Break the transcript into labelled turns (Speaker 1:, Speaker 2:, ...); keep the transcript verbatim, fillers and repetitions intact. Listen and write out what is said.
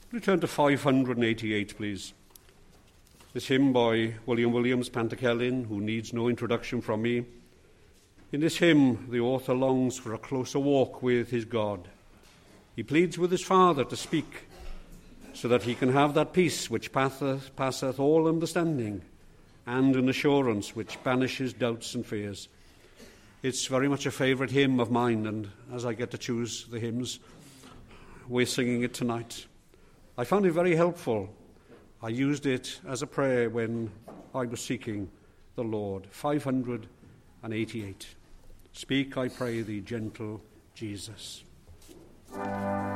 Speaker 1: Return to five hundred eighty-eight, please. This hymn by William Williams, Pantycelyn, who needs no introduction from me. In this hymn, the author longs for a closer walk with his God. He pleads with his Father to speak, so that he can have that peace which passeth, passeth all understanding, and an assurance which banishes doubts and fears. It's very much a favourite hymn of mine, and as I get to choose the hymns, we're singing it tonight. I found it very helpful. I used it as a prayer when I was seeking the Lord. five hundred eighty-eight. Speak, I pray thee, gentle Jesus.